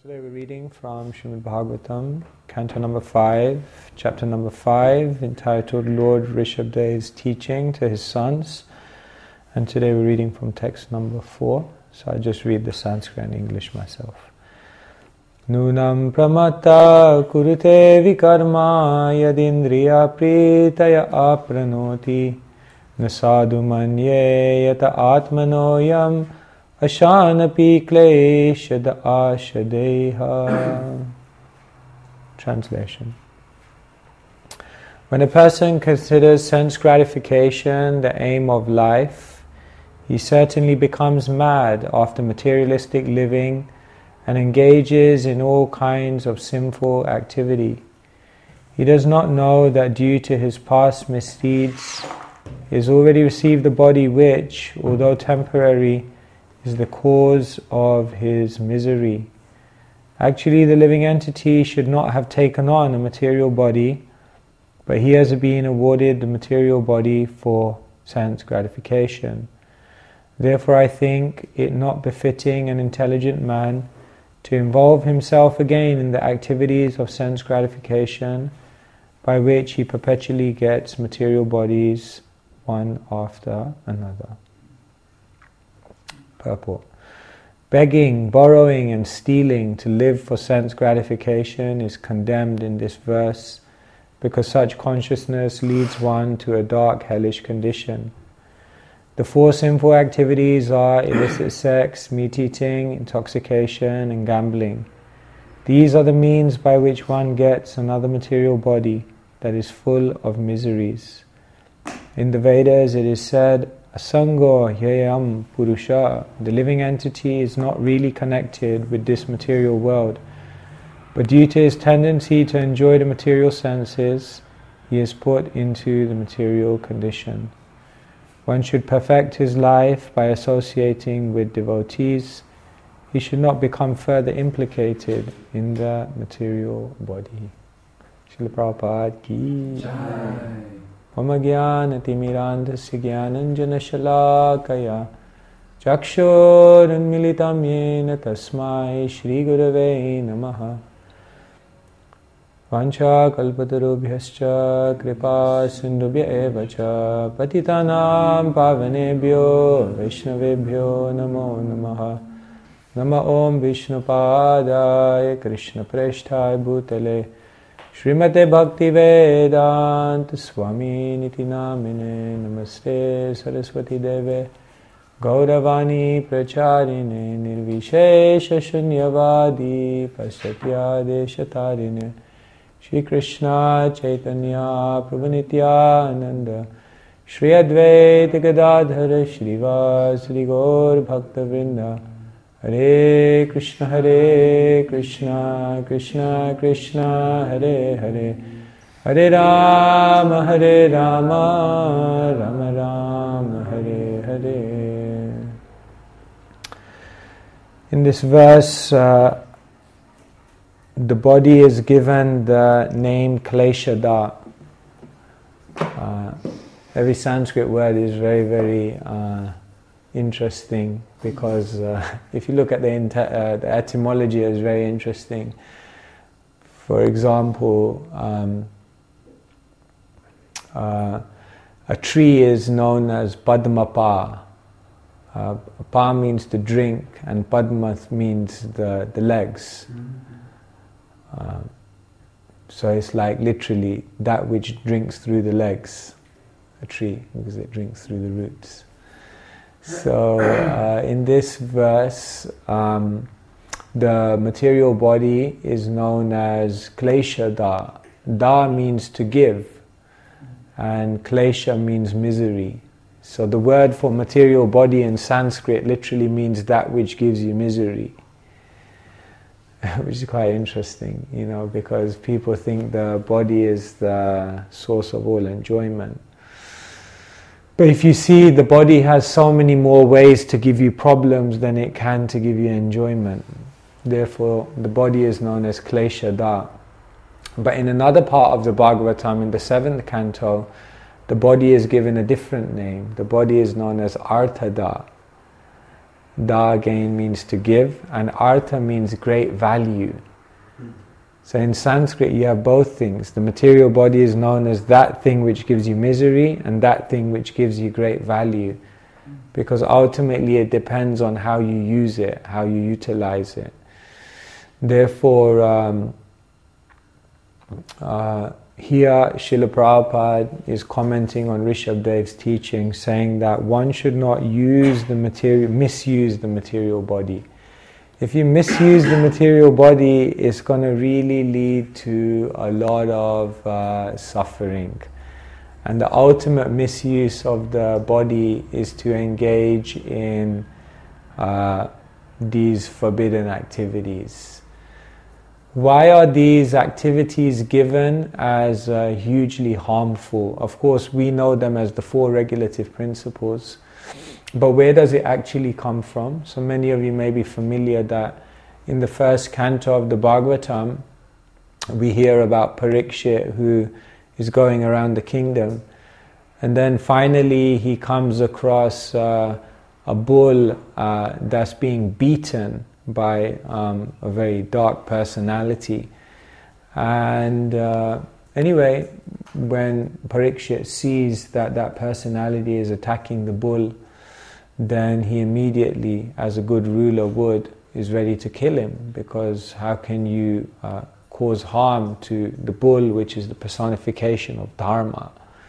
Today we're reading from Srimad Bhagavatam, Canto number 5, chapter number 5, entitled Lord Rishabhdeva's Teaching to His Sons. And today we're reading from text number 4, so I'll just read the Sanskrit and English myself. Nunam pramatta kurute vikarma yadindriya pritaya apranoti nasadu manye yata atmanoyam Ashanapi kleshada ashadeha. Translation. When a person considers sense gratification the aim of life, he certainly becomes mad after materialistic living and engages in all kinds of sinful activity. He does not know that due to his past misdeeds, he has already received a body which, although temporary, is the cause of his misery. Actually, the living entity should not have taken on a material body, but he has been awarded the material body for sense gratification. Therefore, I think it not befitting an intelligent man to involve himself again in the activities of sense gratification, by which he perpetually gets material bodies one after another. Purport. Begging, borrowing and stealing to live for sense gratification is condemned in this verse because such consciousness leads one to a dark hellish condition. The four sinful activities are illicit sex, meat eating, intoxication and gambling. These are the means by which one gets another material body that is full of miseries. In the Vedas it is said, Asango Hyayam Purusha, the living entity is not really connected with this material world, but due to his tendency to enjoy the material senses, he is put into the material condition. One should perfect his life by associating with devotees. He should not become further implicated in the material body. Srila Prabhupada ki Jai. Mama Jnana-timirandhasya Jnananjana-shalakaya Chakshur-unmilitam yena tasmai Shri Gurave Namaha Vancha-kalpatarubhyascha kripa-sindubhya eva-cha Patitanam pavanebhyo Vaishnavebhyo namo namaha Nama Om Vishnupadaya Krishna-preshthaya bhutale Srimate Bhaktivedanta Swami Niti Namine Namaste Saraswati Deve Gauravani Pracharine Nirvishesha Shunyavadi Paschatya Deshatarine Shri Krishna Chaitanya Prabhu Nityananda Shri Advaita Gadadhara Shrivasadi Gaur Bhakta Vrinda Hare Krishna, Krishna Krishna, Hare Hare, Hare Rama, Rama Rama, Hare Hare. In this verse, the body is given the name Kleshada. Every Sanskrit word is very, very interesting because if you look at the etymology, it's very interesting. For example, a tree is known as Padmapa. Pa means to drink and Padma means the legs. So it's like literally that which drinks through the legs, a tree, because it drinks through the roots. So in this verse, the material body is known as Kleshada. Da means to give, and Klesha means misery. So the word for material body in Sanskrit literally means that which gives you misery, which is quite interesting, because people think the body is the source of all enjoyment. But if you see, the body has so many more ways to give you problems than it can to give you enjoyment. Therefore, the body is known as Kleshada. But in another part of the Bhagavatam, in the 7th canto, the body is given a different name. The body is known as Arthada. Da again means to give, and artha means great value. So in Sanskrit you have both things. The material body is known as that thing which gives you misery and that thing which gives you great value. Because ultimately it depends on how you use it, how you utilize it. Therefore, here Srila Prabhupada is commenting on Rishabdev's teaching, saying that one should not misuse the material body. If you misuse the material body, it's going to really lead to a lot of suffering. And the ultimate misuse of the body is to engage in these forbidden activities. Why are these activities given as hugely harmful? Of course, we know them as the 4 regulative principles, but where does it actually come from? So many of you may be familiar that in the first canto of the Bhagavatam, we hear about Parikshit who is going around the kingdom, and then finally he comes across a bull that's being beaten by a very dark personality. And anyway, when Parikshit sees that that personality is attacking the bull, then he immediately, as a good ruler would, is ready to kill him, because how can you cause harm to the bull, which is the personification of Dharma?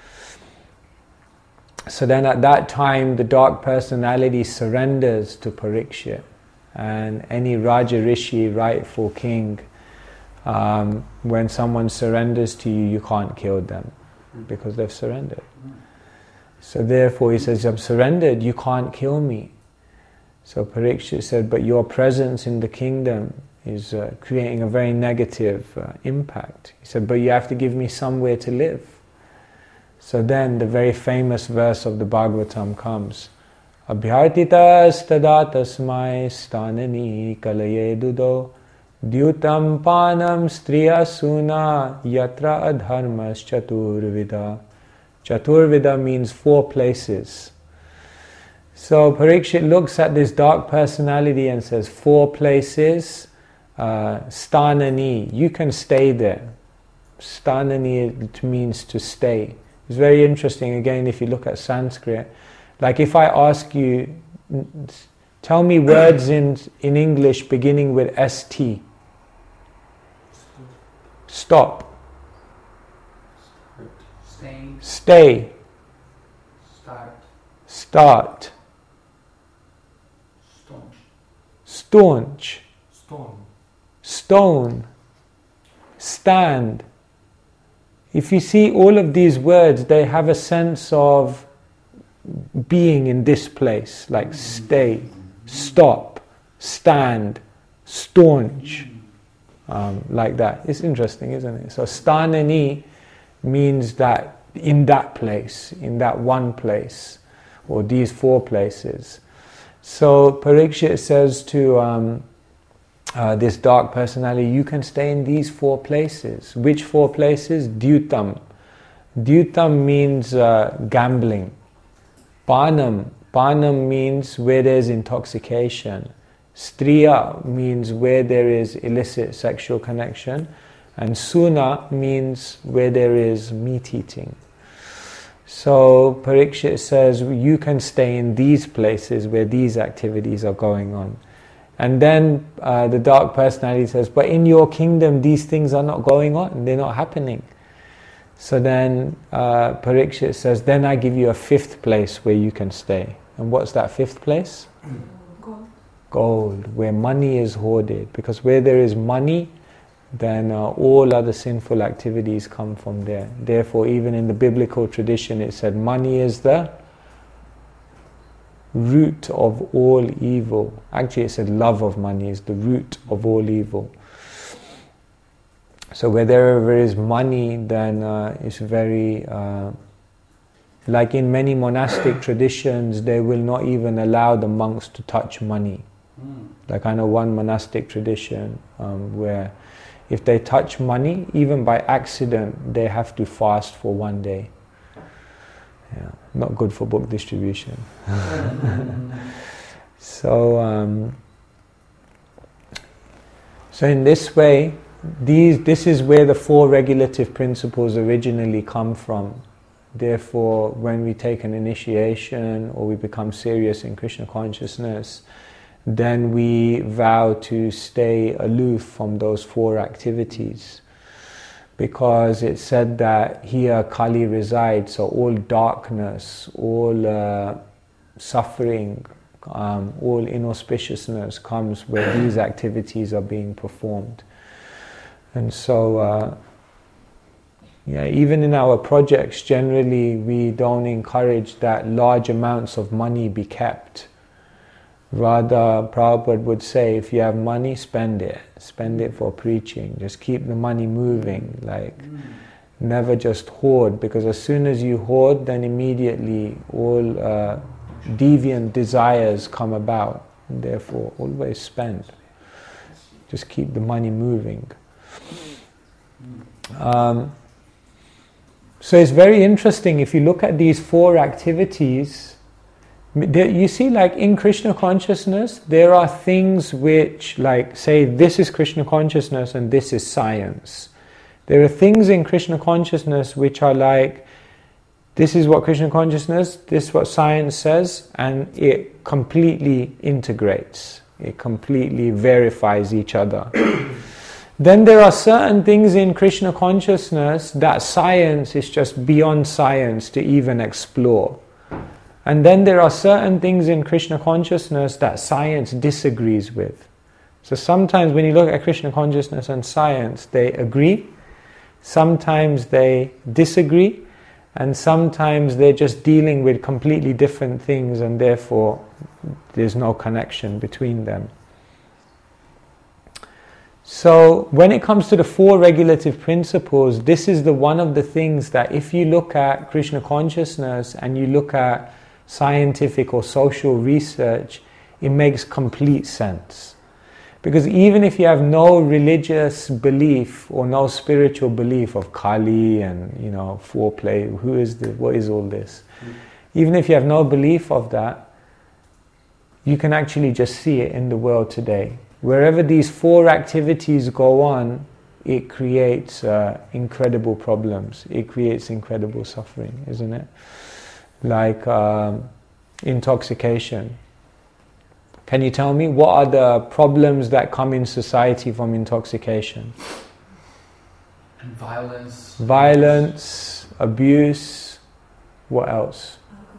So then at that time the dark personality surrenders to Parikshit. And any Raja Rishi, rightful king, when someone surrenders to you, you can't kill them because they've surrendered. So therefore he says, I've surrendered, you can't kill me. So Parikshit said, but your presence in the kingdom is creating a very negative impact. He said, but you have to give me somewhere to live. So then the very famous verse of the Bhagavatam comes. Abhyartitas tada tasmai stanani kalaye dudo dyutam panam striya suna yatra adharmas chaturvida. Chaturvida means 4 places. So Parikshit looks at this dark personality and says, 4 places, stanani, you can stay there. Stanani means to stay. It's very interesting, again, if you look at Sanskrit. Like if I ask you, tell me words in English beginning with ST. Stop. Stay. Start. Staunch. Stone. Stand. If you see all of these words, they have a sense of being in this place, like stay, stop, stand, staunch, like that. It's interesting, isn't it? So stanani means that in that place, in that one place, or these 4 places. So Parikshit says to this dark personality, you can stay in these 4 places. Which 4 places? Dyutam. Dyutam means gambling. Panam. Panam means where there's intoxication. Striya means where there is illicit sexual connection. And suna means where there is meat eating. So Parikshit says you can stay in these places where these activities are going on. And then the dark personality says, but in your kingdom these things are not going on, they're not happening. So then Parikshit says, then I give you a 5th place where you can stay. And what's that 5th place? Gold. Gold, where money is hoarded. Because where there is money, then all other sinful activities come from there. Therefore, even in the biblical tradition, it said money is the root of all evil. Actually, it said love of money is the root of all evil. So where there is money, then it's very... like in many monastic traditions, they will not even allow the monks to touch money. Like I know one monastic tradition where if they touch money, even by accident, they have to fast for 1 day. Yeah, not good for book distribution. So in this way, this is where the four regulative principles originally come from. Therefore, when we take an initiation or we become serious in Krishna consciousness, then we vow to stay aloof from those four activities. Because it's said that here Kali resides, so all darkness, all suffering, all inauspiciousness comes where these activities are being performed. And so, even in our projects, generally we don't encourage that large amounts of money be kept. Rather, Prabhupada would say, if you have money, spend it. Spend it for preaching. Just keep the money moving. Never just hoard, because as soon as you hoard, then immediately all deviant desires come about. And therefore, always spend. Just keep the money moving. So it's very interesting, if you look at these four activities, you see, like in Krishna consciousness, there are things which, like, say, this is Krishna consciousness and this is science. There are things in Krishna consciousness which are like, this is what Krishna consciousness, this is what science says, and it completely integrates. It completely verifies each other. Then there are certain things in Krishna consciousness that science is just beyond science to even explore. And then there are certain things in Krishna consciousness that science disagrees with. So sometimes when you look at Krishna consciousness and science, they agree, sometimes they disagree, and sometimes they're just dealing with completely different things, and therefore there's no connection between them. So when it comes to the four regulative principles, this is one of the things that if you look at Krishna consciousness and you look at scientific or social research, it makes complete sense. Because even if you have no religious belief or no spiritual belief of Kali and, foreplay, what is all this? Even if you have no belief of that, you can actually just see it in the world today. Wherever these four activities go on, it creates incredible problems. It creates incredible suffering, isn't it? Like intoxication. Can you tell me what are the problems that come in society from intoxication? And violence. Violence, abuse. What else?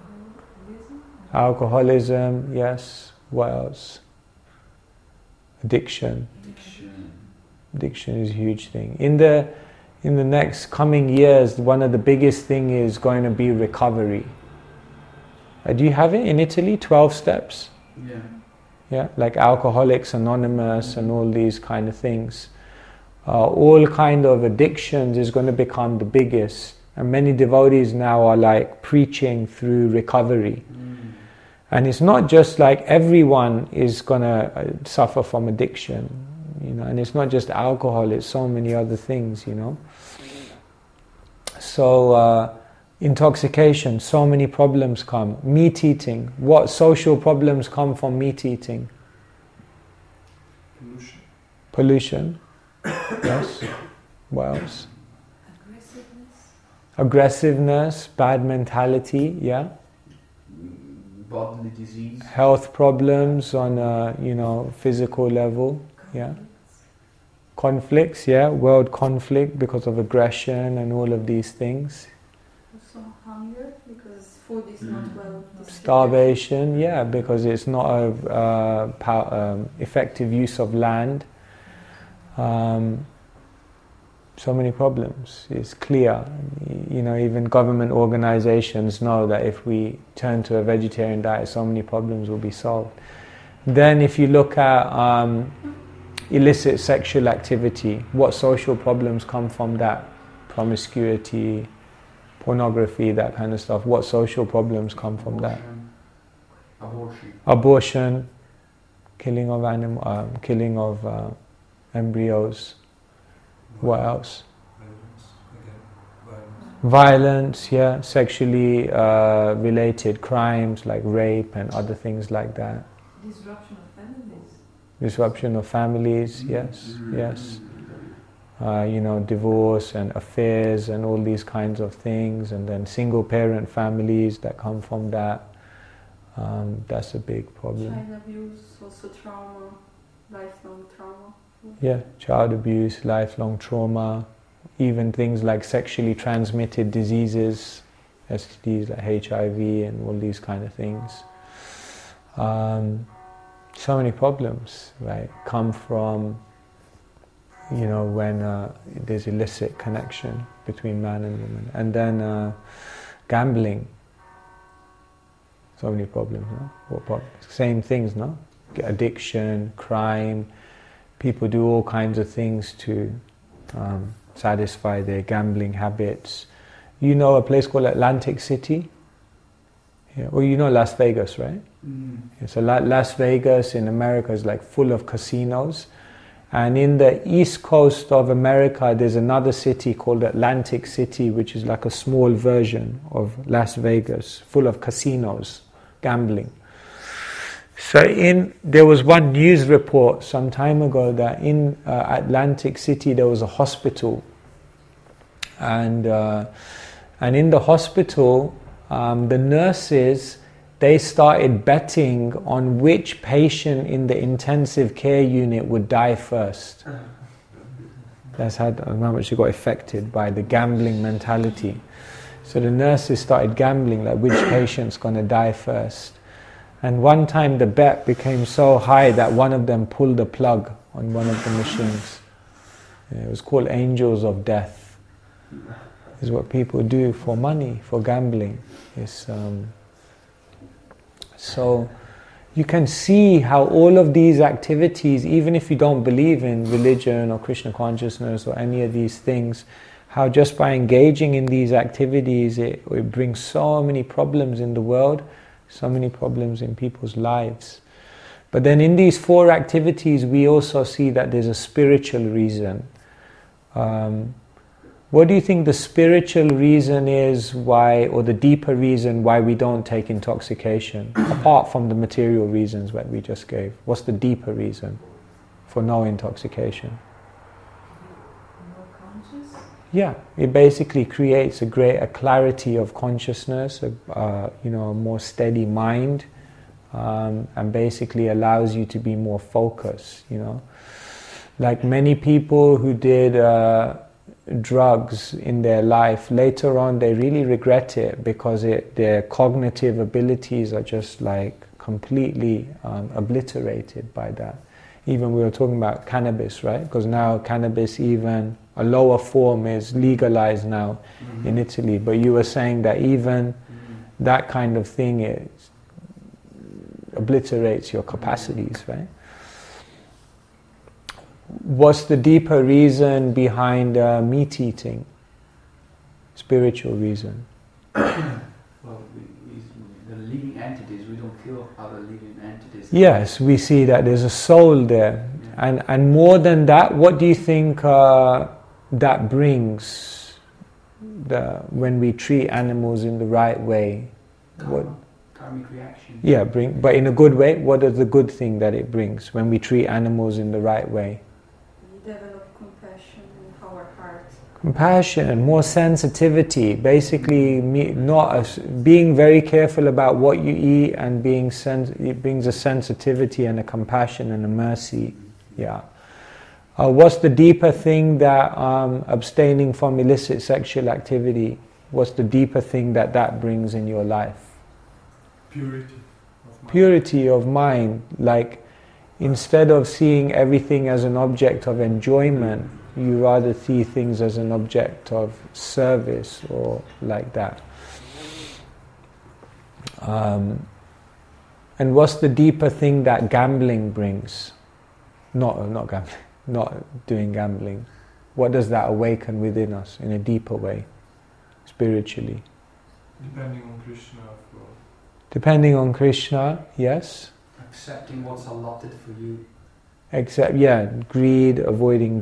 Alcoholism, yes. What else? Addiction. Addiction is a huge thing. In the next coming years, one of the biggest thing is going to be recovery. Do you have it in Italy? 12 steps? Yeah. Yeah, like Alcoholics Anonymous and all these kind of things. All kind of addictions is going to become the biggest. And many devotees now are like preaching through recovery. And it's not just like everyone is going to suffer from addiction, and it's not just alcohol, it's so many other things, So, intoxication, so many problems come. Meat eating, what social problems come from meat eating? Pollution. Yes. What else? Aggressiveness, bad mentality, yeah. Bodily disease. Health problems on a physical level, yeah. Conflicts, yeah, world conflict because of aggression and all of these things. Also hunger, because food is not well distributed. Starvation, yeah, because it's not a effective use of land. So many problems. It's clear. Even government organizations know that if we turn to a vegetarian diet, so many problems will be solved. Then if you look at illicit sexual activity, what social problems come from that? Promiscuity, pornography, that kind of stuff. What social problems come from that? Abortion, killing of embryos. What else? Violence, yeah, sexually related crimes like rape and other things like that. Disruption of families. Disruption of families, yes, yes. Divorce and affairs and all these kinds of things, and then single parent families that come from that. That's a big problem. Child abuse, also trauma, lifelong trauma. Yeah, child abuse, lifelong trauma, even things like sexually transmitted diseases, STDs like HIV and all these kind of things. So many problems, right, come from, when there's illicit connection between man and woman. And then gambling. So many problems, no? What problems? Same things, no? Addiction, crime. People do all kinds of things to satisfy their gambling habits. You know a place called Atlantic City? Yeah. Well, you know Las Vegas, right? Mm. So Las Vegas in America is like full of casinos. And in the east coast of America, there's another city called Atlantic City, which is like a small version of Las Vegas, full of casinos, gambling. So there was one news report some time ago that in Atlantic City there was a hospital, and in the hospital the nurses, they started betting on which patient in the intensive care unit would die first. That's how much they got affected by the gambling mentality. So the nurses started gambling, like which patient's going to die first. And one time the bet became so high that one of them pulled the plug on one of the machines. It was called Angels of Death. It's what people do for money, for gambling. So you can see how all of these activities, even if you don't believe in religion or Krishna consciousness or any of these things, how just by engaging in these activities it brings so many problems in the world, so many problems in people's lives. But then in these four activities we also see that there's a spiritual reason. What do you think the spiritual reason is why, or the deeper reason why we don't take intoxication, apart from the material reasons that we just gave? What's the deeper reason for no intoxication? More conscious? Yeah, it basically creates a greater clarity of consciousness, a more steady mind, and basically allows you to be more focused. Like many people who did drugs in their life, later on they really regret it because their cognitive abilities are just like completely obliterated by that. Even we were talking about cannabis, right? Because now cannabis, even a lower form, is legalized now in Italy. But you were saying that even that kind of thing obliterates your capacities, right? What's the deeper reason behind meat eating? Spiritual reason. Well, the living entities, we don't feel other living entities. Yes, we see that there's a soul there. Yeah. And more than that, what do you think that brings when we treat animals in the right way? Karmic reaction. Yeah, but in a good way. What is the good thing that it brings when we treat animals in the right way? Develop compassion in our heart. Compassion, more sensitivity, basically being very careful about what you eat, and it brings a sensitivity and a compassion and a mercy. Yeah. What's the deeper thing that abstaining from illicit sexual activity, what's the deeper thing that brings in your life? Purity of mind. Purity of mind, like instead of seeing everything as an object of enjoyment, you rather see things as an object of service or like that. And what's the deeper thing that gambling brings? Not gambling, not doing gambling. What does that awaken within us in a deeper way, spiritually? Depending on Krishna. Depending on Krishna, yes. Accepting what's allotted for you. Greed, avoiding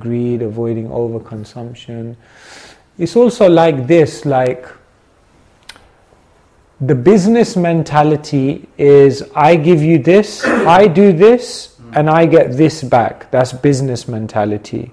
overconsumption. It's also like this, like The business mentality is I give you this, I do this, and I get this back. That's business mentality.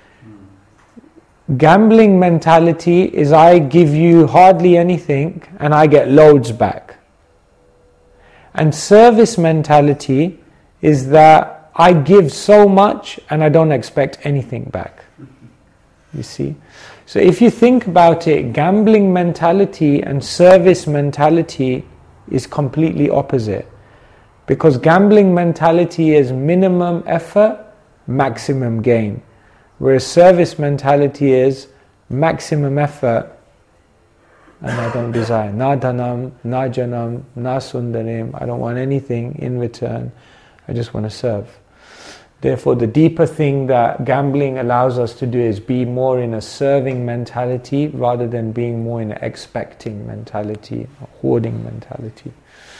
Gambling mentality is I give you hardly anything and I get loads back. And service mentality is that I give so much and I don't expect anything back. You see? So if you think about it, gambling mentality and service mentality is completely opposite. Because gambling mentality is minimum effort, maximum gain. Whereas service mentality is maximum effort and I don't desire. Na dhanam, na janam, na sundarim. I don't want anything in return. I just want to serve. Therefore, the deeper thing that gambling allows us to do is be more in a serving mentality rather than being more in an expecting mentality, a hoarding mentality.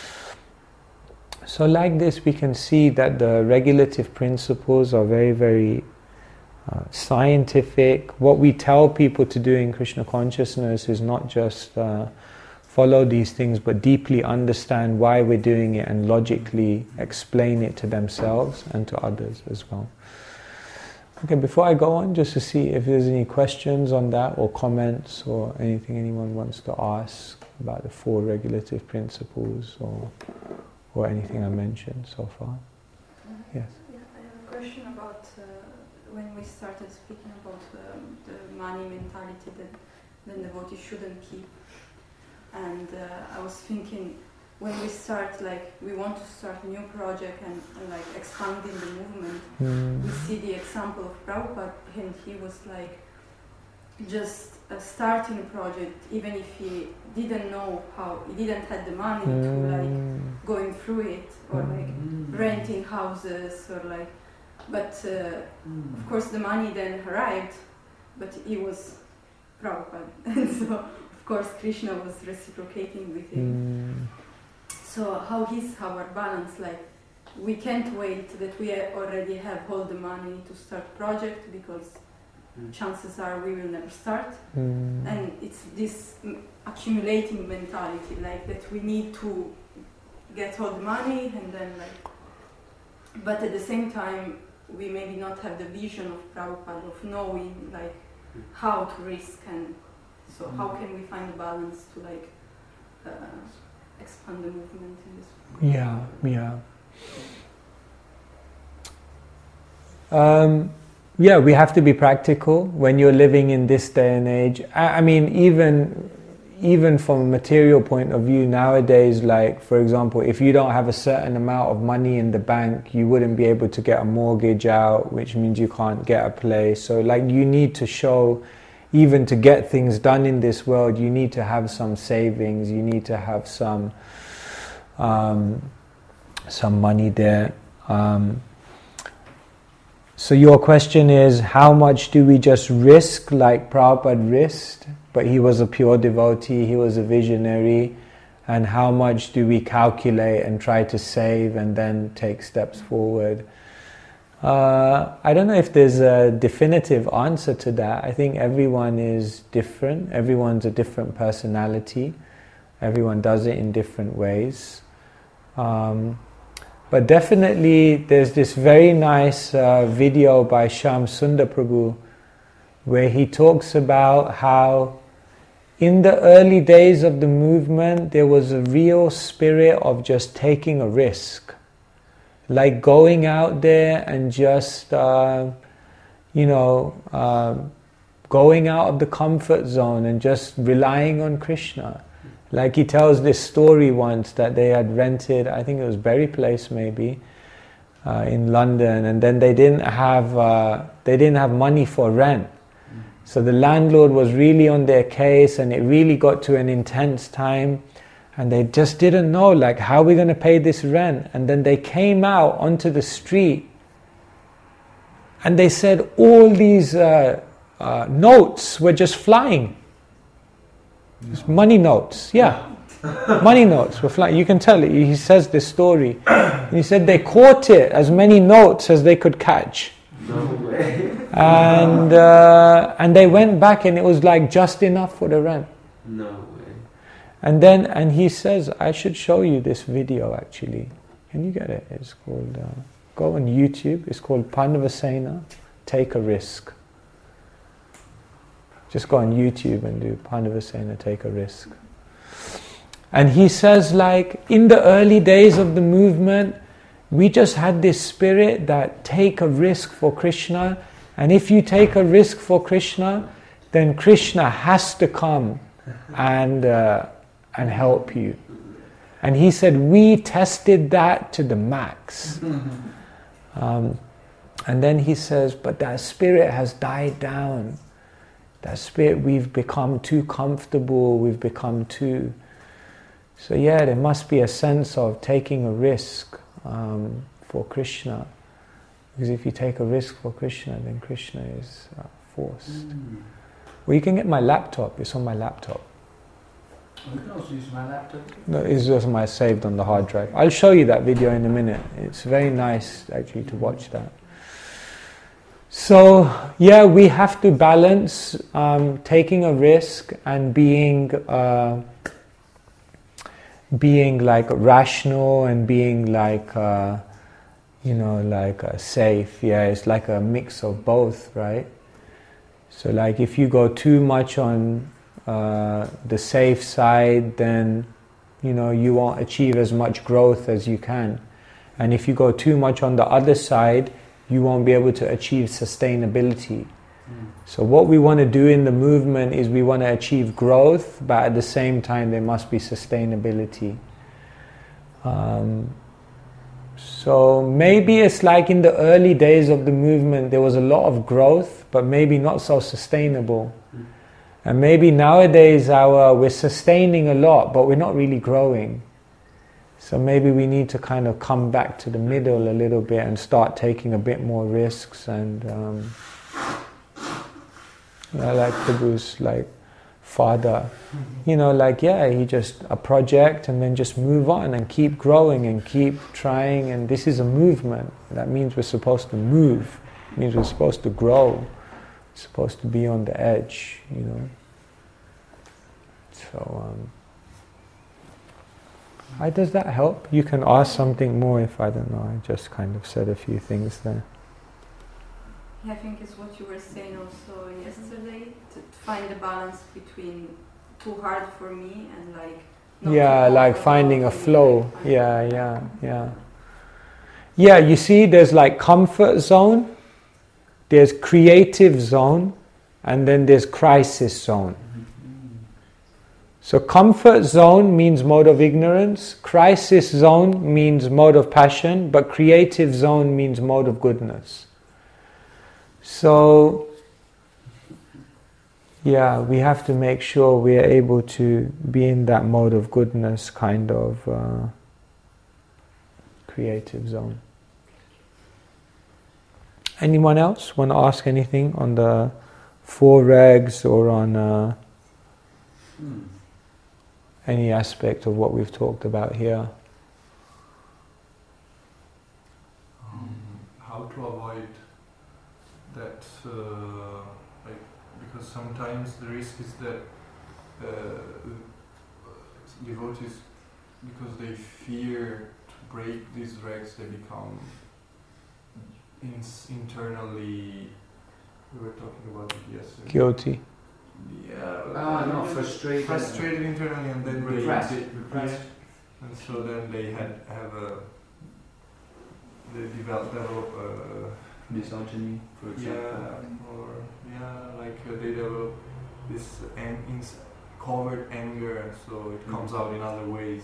So like this, we can see that the regulative principles are very, very scientific. What we tell people to do in Krishna consciousness is not just follow these things, but deeply understand why we're doing it and logically explain it to themselves and to others as well. Okay, before I go on, just to see if there's any questions on that or comments or anything anyone wants to ask about the 4 regulative principles or anything I mentioned so far. Yes? Yeah, I have a question about when we started speaking about the money mentality that the devotee shouldn't keep. And I was thinking, when we start, like, we want to start a new project and like expanding the movement, we see the example of Prabhupada, and he was like just starting a project, even if he didn't know how, he didn't have the money to like going through it, or like renting houses, or like, but of course the money then arrived, but he was Prabhupada, and so of course Krishna was reciprocating with him. So how is our balance? Like, we can't wait that we already have all the money to start project, because chances are we will never start. And it's this accumulating mentality, like that we need to get all the money and then like, but at the same time we maybe not have the vision of Prabhupada, of knowing like how to risk, and so how can we find a balance to like expand the movement in this way? Yeah, we have to be practical when you're living in this day and age. I mean, even from a material point of view nowadays, like, for example, if you don't have a certain amount of money in the bank, you wouldn't be able to get a mortgage out, which means you can't get a place. So, like, you need to show, even to get things done in this world, you need to have some savings, you need to have some money there. So your question is, how much do we just risk like Prabhupada risked? But he was a pure devotee, he was a visionary. And how much do we calculate and try to save and then take steps forward? I don't know if there's a definitive answer to that. I think everyone is different. Everyone's a different personality. Everyone does it in different ways. But definitely there's this very nice video by Shyam Sundar Prabhu where he talks about how in the early days of the movement there was a real spirit of just taking a risk. Like going out there and just, going out of the comfort zone and just relying on Krishna. Like he tells this story once that they had rented, I think it was Berry Place maybe, in London, and then they didn't have money for rent. So the landlord was really on their case, and it really got to an intense time, and they just didn't know, like, how are we going to pay this rent? And then they came out onto the street, and they said all these notes were just flying. Money notes, money notes were flying. You can tell it. He says this story. And he said they caught it, as many notes as they could catch. No way. And they went back, and it was like just enough for the rent. No way. And he says, I should show you this video actually. Can you get it? It's called, go on YouTube, it's called Pandavasena, Take a Risk. Just go on YouTube and do Pandavasena, Take a Risk. And he says, like, in the early days of the movement, we just had this spirit that take a risk for Krishna, and if you take a risk for Krishna, then Krishna has to come and help you. And he said, we tested that to the max. And then he says, but that spirit has died down. That spirit, we've become too comfortable, we've become too... So yeah, there must be a sense of taking a risk for Krishna. Because if you take a risk for Krishna, then Krishna is forced. Well, you can get my laptop, it's on my laptop. You can also use my laptop. No, it's just my saved on the hard drive. I'll show you that video in a minute. It's very nice actually to watch that. So yeah, we have to balance taking a risk and being like rational and being like safe. Yeah, it's like a mix of both, right? So like if you go too much on the safe side, then you won't achieve as much growth as you can. And if you go too much on the other side, you won't be able to achieve sustainability. So what we want to do in the movement is we want to achieve growth, but at the same time there must be sustainability. So maybe it's like in the early days of the movement there was a lot of growth, but maybe not so sustainable. And maybe nowadays we're sustaining a lot, but we're not really growing. So maybe we need to kind of come back to the middle a little bit and start taking a bit more risks. And like Prabhu's like father, he just a project and then just move on and keep growing and keep trying. And this is a movement. That means we're supposed to move. It means we're supposed to grow. We're supposed to be on the edge, So, does that help? You can ask something more if I don't know. I just kind of said a few things there. Yeah, I think it's what you were saying also yesterday, to find the balance between too hard for me and like... like finding a flow. Yeah, you see, there's like comfort zone, there's creative zone, and then there's crisis zone. So comfort zone means mode of ignorance, crisis zone means mode of passion, but creative zone means mode of goodness. So, yeah, we have to make sure we are able to be in that mode of goodness kind of creative zone. Anyone else want to ask anything on the 4 regs or on... any aspect of what we've talked about here? How to avoid that, because sometimes the risk is that devotees, because they fear to break these regs, they become internally, we were talking about it yesterday. Guilty. Yeah, frustrated internally, and then repressed. And so then they develop misogyny, for example. They develop this covert anger, and so it comes out in other ways.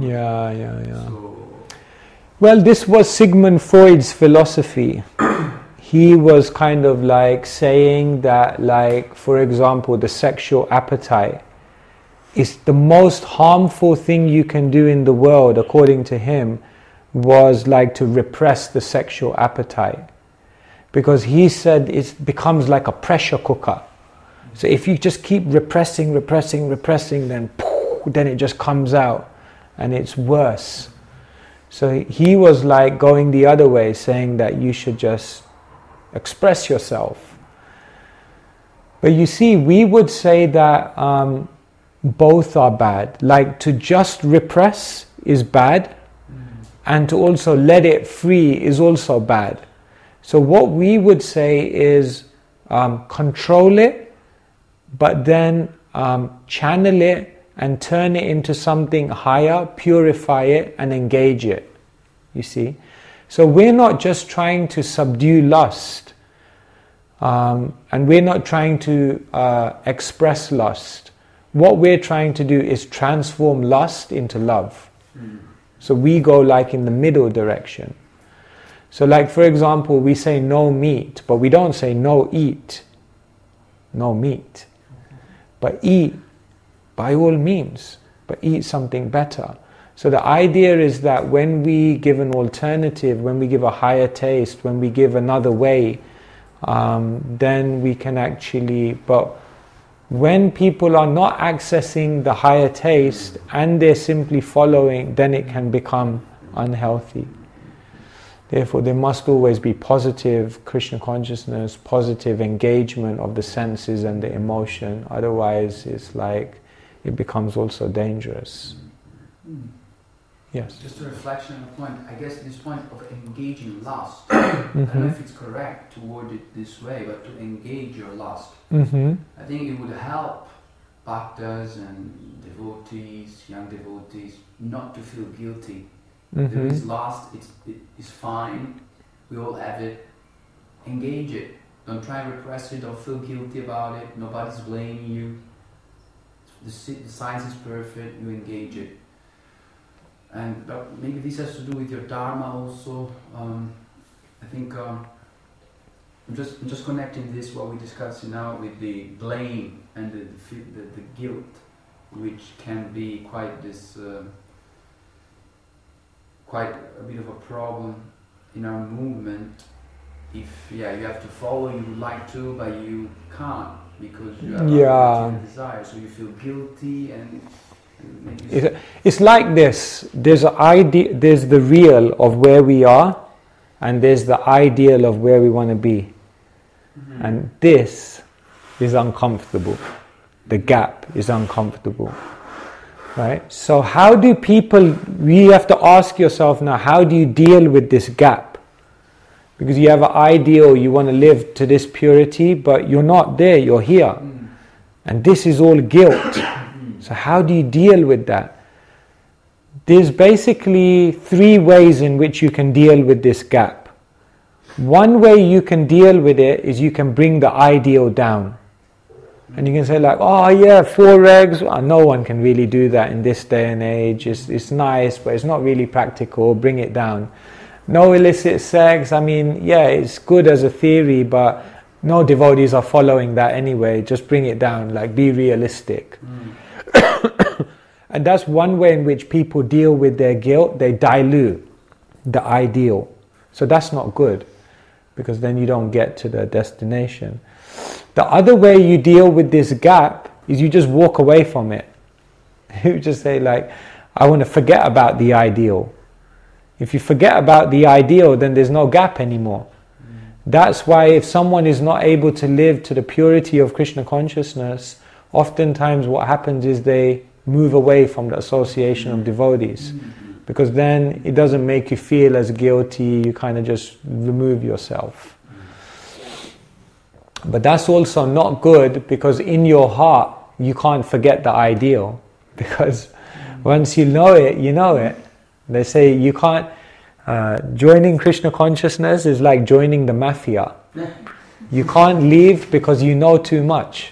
Well, this was Sigmund Freud's philosophy. He was kind of like saying that, like, for example, the sexual appetite is the most harmful thing you can do in the world, according to him, was like to repress the sexual appetite. Because he said it becomes like a pressure cooker. So if you just keep repressing, then it just comes out and it's worse. So he was like going the other way, saying that you should just express yourself. But you see, we would say that both are bad. Like to just repress is bad, and to also let it free is also bad. So what we would say is control it, but then channel it and turn it into something higher, purify it and engage it. You see? So we're not just trying to subdue lust, and we're not trying to express lust. What we're trying to do is transform lust into love. So we go like in the middle direction. So like for example, we say no meat, but we don't say no eat. No meat. But eat by all means, but eat something better. So the idea is that when we give an alternative, when we give a higher taste, when we give another way, then we can actually, but when people are not accessing the higher taste and they're simply following, then it can become unhealthy. Therefore, there must always be positive Krishna consciousness, positive engagement of the senses and the emotion. Otherwise, it's like it becomes also dangerous. Yes. Just a reflection on the point. I guess this point of engaging lust, I don't know if it's correct to word it this way, but to engage your lust. I think it would help bhaktas and devotees, young devotees, not to feel guilty. There is lust, it's fine, we all have it. Engage it. Don't try and repress it, don't feel guilty about it, nobody's blaming you. The science is perfect, you engage it. And but maybe this has to do with your dharma also. I think I'm just connecting this what we're discussing now with the blame and the guilt, which can be quite this quite a bit of a problem in our movement. If you have to follow, you would like to, but you can't because you have a desire, so you feel guilty and. It's like this. There's the real of where we are, and there's the ideal of where we want to be. And this is uncomfortable. The gap is uncomfortable. Right? So how do people, you have to ask yourself now, how do you deal with this gap? Because you have an ideal, you want to live to this purity, but you're not there, you're here. And this is all guilt. So how do you deal with that? There's basically 3 ways in which you can deal with this gap. One way you can deal with it is you can bring the ideal down. And you can say like, oh yeah, 4 eggs. Well, no one can really do that in this day and age. It's nice, but it's not really practical. Bring it down. No illicit sex. I mean, yeah, it's good as a theory, but no devotees are following that anyway. Just bring it down. Like, be realistic. And that's one way in which people deal with their guilt. They dilute the ideal. So that's not good, because then you don't get to the destination. The other way you deal with this gap is you just walk away from it. You just say like, I want to forget about the ideal. If you forget about the ideal, then there's no gap anymore. That's why if someone is not able to live to the purity of Krishna consciousness, oftentimes what happens is they move away from the association of devotees, because then it doesn't make you feel as guilty, you kind of just remove yourself. But that's also not good, because in your heart you can't forget the ideal, because once you know it, you know it. They say you can't, joining Krishna consciousness is like joining the mafia. You can't leave because you know too much.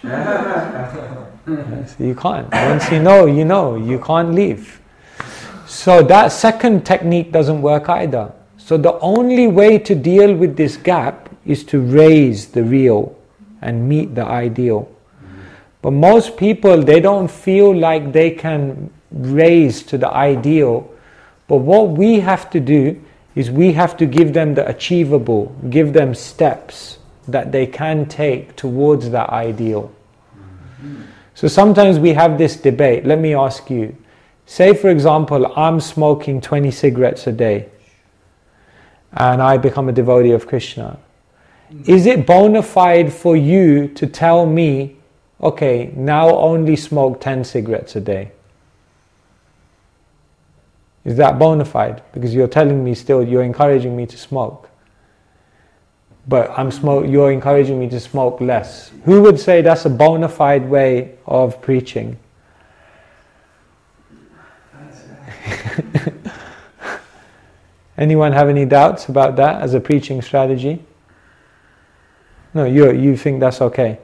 So you can't. Once you know, you can't leave. So that second technique doesn't work either. So the only way to deal with this gap is to raise the real and meet the ideal. But most people, they don't feel like they can raise to the ideal. But what we have to do is we have to give them the achievable, give them steps that they can take towards that ideal. So sometimes we have this debate. Let me ask you. Say for example, I'm smoking 20 cigarettes a day and I become a devotee of Krishna. Is it bona fide for you to tell me okay, now only smoke 10 cigarettes a day. Is that bona fide? Because you're telling me still, you're encouraging me to smoke. But you're encouraging me to smoke less. Who would say that's a bona fide way of preaching? Anyone have any doubts about that as a preaching strategy? No, you think that's okay.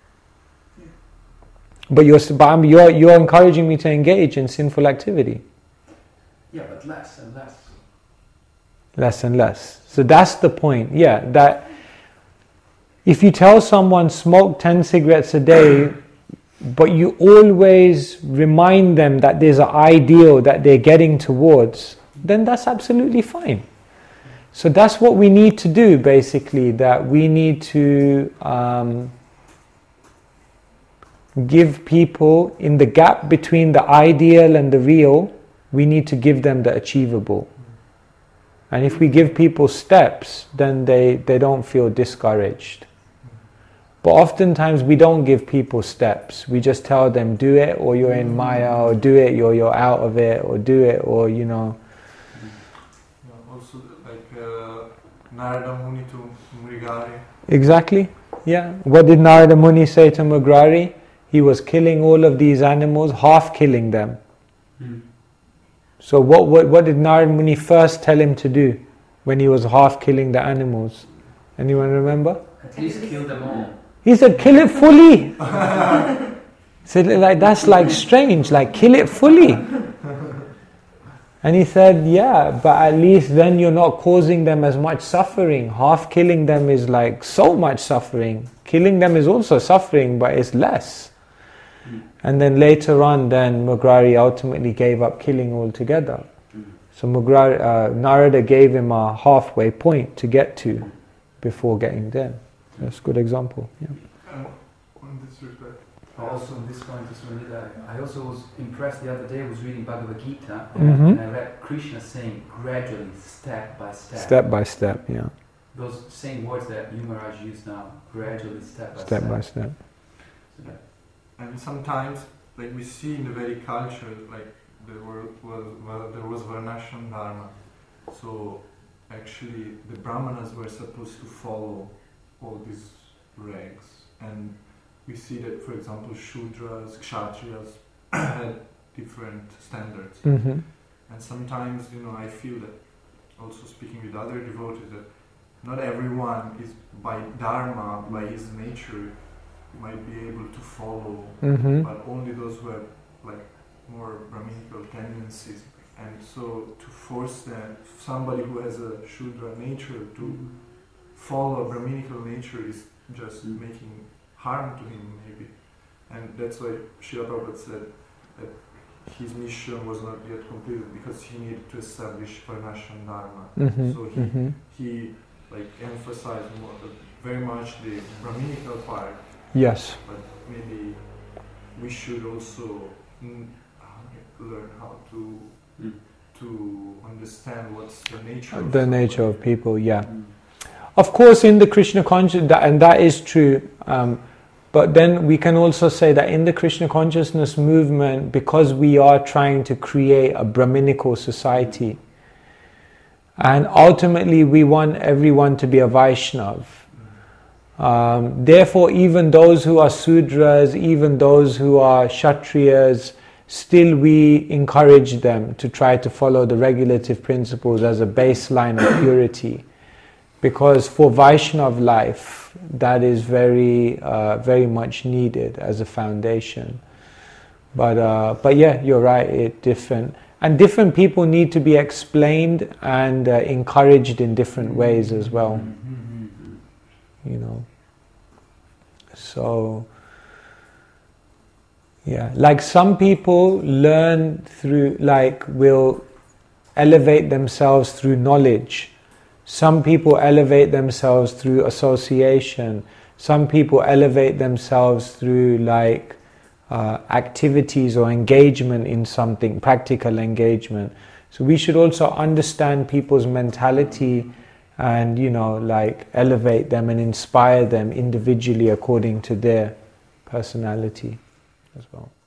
But you're encouraging me to engage in sinful activity. Yeah, but less and less. Less and less. So that's the point. Yeah, that if you tell someone smoke 10 cigarettes a day, but you always remind them that there's an ideal that they're getting towards, then that's absolutely fine. So that's what we need to do, basically, that we need to give people, in the gap between the ideal and the real, we need to give them the achievable. And if we give people steps, then they don't feel discouraged. But oftentimes we don't give people steps. We just tell them, do it or you're in Maya, or do it or you're out of it, or do it or, you know. Also, like Narada Muni to Mrigari. Exactly, yeah. What did Narada Muni say to Mrigari? He was killing all of these animals, half killing them. So what did Narada Muni first tell him to do when he was half killing the animals? Anyone remember? At least kill them all. He said, kill it fully. So like, that's like strange, like kill it fully. And he said, yeah, but at least then you're not causing them as much suffering. Half killing them is like so much suffering. Killing them is also suffering, but it's less. And then later on, then Mrigari ultimately gave up killing altogether. So Narada gave him a halfway point to get to before getting there. That's a good example. Yeah. On this respect. Also, on this point, I also was impressed the other day. I was reading Bhagavad Gita, Mm-hmm. and I read Krishna saying gradually, step by step. Step by step, yeah. Those same words that you, Maharaj, use now. Gradually, step by step. Step by step. So that, And sometimes, like we see in the Vedic culture, like there was Varnashram Dharma. So actually, the Brahmanas were supposed to follow all these regs, and we see that, for example, Shudras, Kshatriyas had different standards. Mm-hmm. And sometimes, I feel that, also speaking with other devotees, that not everyone is by dharma, by his nature, might be able to follow, Mm-hmm. but only those who have like more Brahminical tendencies. And so to force somebody who has a Shudra nature to follow a Brahminical nature is just making harm to him, maybe. And that's why Srila Prabhupada said that his mission was not yet completed because he needed to establish Varnashram Dharma. Mm-hmm. So he like emphasized very much the Brahminical part. Yes. But maybe we should also learn how to understand what's the nature of The nature of people, yeah. Of course, in the Krishna consciousness, and that is true, but then we can also say that in the Krishna consciousness movement, because we are trying to create a Brahminical society, and ultimately we want everyone to be a Vaishnav. Therefore, even those who are Sudras, even those who are Kshatriyas, still we encourage them to try to follow the regulative principles as a baseline of purity. Because for Vaishnav life, that is very, very much needed as a foundation. But yeah, you're right, it's different. And different people need to be explained and encouraged in different ways as well. So, yeah, like some people learn through, will elevate themselves through knowledge. Some people elevate themselves through association. Some people elevate themselves through activities or engagement in something, practical engagement. So we should also understand people's mentality and, elevate them and inspire them individually according to their personality as well.